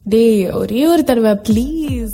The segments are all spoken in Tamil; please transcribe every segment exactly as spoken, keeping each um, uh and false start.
டேய் ஒரே ஒரு தடவை ப்ளீஸ்.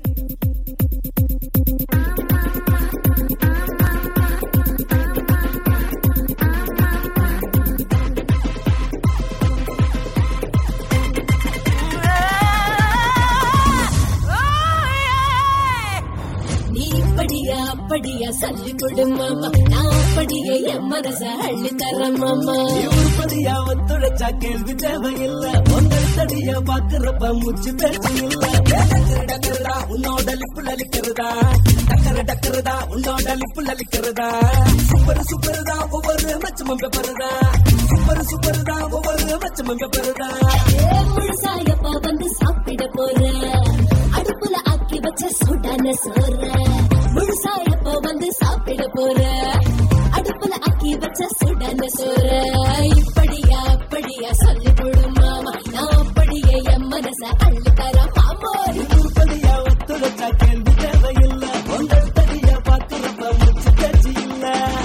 அப்படியா சொல்லி கொடுமாமா, நான் அப்படியே என் மனச அள்ளி தரேன் மாமா. உருப்படியா ஒத்துழைச்சா கேள்வி தேவையில்லை, ஒன்றை தடியா பாக்குறப்ப மூச்சு பேச்சு இல்ல. டக்கருடா உன்னோட லிப்பு லலிக்கிறதா, டக்கரு டக்கருதா உன்னோட லிப்பு லலிக்கிறதா. சூப்பர் சூப்பர் தான் ஒவ்வொரு மச்சமும் பெப்பருதா, சூப்பர் சூப்பர் தான் ஒவ்வொரு மச்சமும் பெப்பருதா. முழுசாயப்பா வந்து சாப்பிட போறேன், அடுப்புல ஆக்கி வச்ச சூடான சோற. முழுசாயப்பா வந்து சாப்பிட போற, அடுப்புல ஆக்கி வச்ச சுடான சோற. இப்படியா அப்படியா சொல்லி கொடு மாமா, நான் அப்படியே என் மனச அள்ளி தரேன் மாமா. உருப்படியா ஒத்துழைச்சா கேள்வி தேவையில்லை, ஒன்றை தடியா பாக்குறப்ப மூச்சு பேச்சு இல்ல.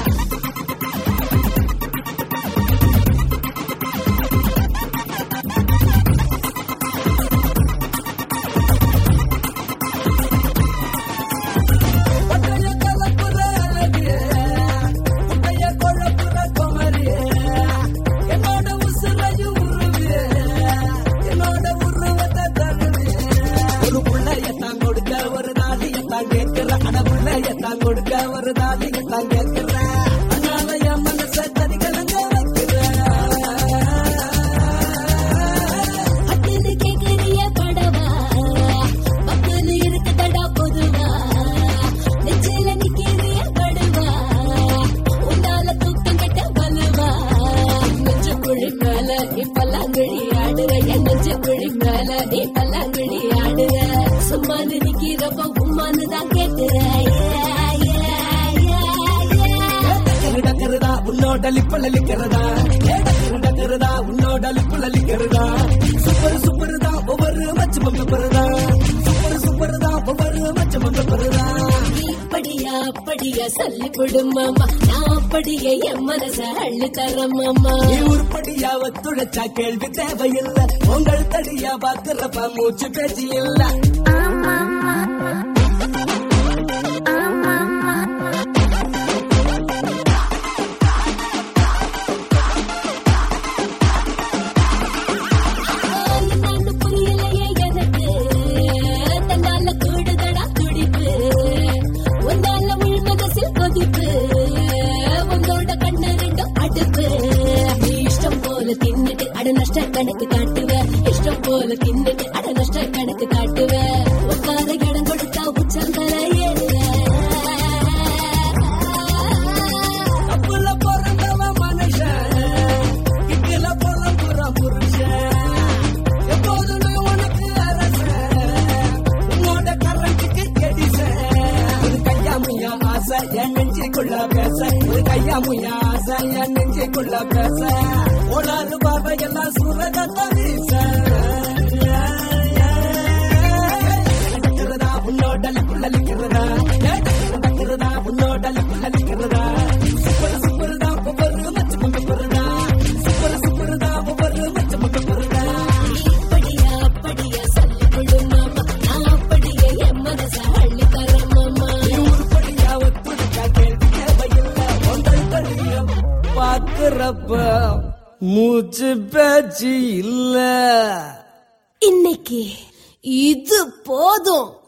கொடுக்க ஒரு நாளைக்கு தான் கேட்கிறேன், அதனால என் மனச தனி கலங்க வைக்கிறேன். அத்தனை கேட்கிறிய படவா, பக்கத்துல இருக்குதடா பொதுவா. நெஞ்சில நிக்கிறிய படுவா, உன்னால தூக்கம் கட்ட பலுவா. நெஞ்சு குழி மேல நீ பல்லாங்குழி ஆடுற, என் நெஞ்சு குழி மேல நீ பல்லாங்குழி ஆடுற. சும்மா நிக்கிறப்ப உம்மான்னு தான் கேட்கிறேன். டக்கருடா உன்னோட லிப்பு லலிக்கிறதா, டக்கருடா உன்னோட லிப்பு லலிக்கிறதா. சூப்பர் சூப்பர் தான் ஒவ்வொரு மச்சமும் பெப்பருதா, சூப்பர் சூப்பர் தான் ஒவ்வொரு மச்சமும் பெப்பருதா. இப்படியா அப்படியா சொல்லி கொடு மாமா, நான் அப்படியே என் மனச அள்ளி தரேன் மாமா. உருப்படியா ஒத்துழைச்சா கேள்வி தேவையில்லை, உங்கள் தடியா பாக்குறப்ப மூச்சு பேச்சு இல்ல. தின்னுட்டு அட நஷ்ட கணக்கு காட்டுவ, இஷ்டம் போல தின்னுட்டு அட நஷ்ட கணக்கு காட்டுவ. உட்கார இடம் கொடுத்தா உச்சந்தல ஏறுவ. அப்புல பிறந்தவ மனுஷன், இக்குல பிறப்புற புருஷன். எப்போதுமே உனக்கு அரசன், உன்னோட கரண்ட்டுக்கு எடிசன். ஒரு கையா முய்யா ஆசை என் நெஞ்சுக்குள்ள பேச, ஒரு கையா முய்யா ஆசை என் நெஞ்சுக்குள்ள பேச. ஓடாது பாபா எல்லாம் சூரகத்த வீச. டக்கருடா உன்னோட லிப்பு லலிக்கிறதா, டக்கருடா உன்னோட லிப்பு லலிக்கிறதா. சூப்பர் சூப்பர் தான் ஒவ்வொரு மச்சமும் பெப்பருதா, சூப்பர் சூப்பர் தான் ஒவ்வொரு மச்சமும் பெப்பருதா. இப்படியா அப்படியா சொல்லி கொடு மாமா, நான் அப்படியே என் மனச அள்ளி தரேன் மாமா. உருப்படியா ஒத்துழைச்சா கேள்வி தேவையில்லை, ஒன்றை தடியா பாக்குறப்ப மூச்சு பேச்சு இல்ல. இன்னைக்கு இது போதும்.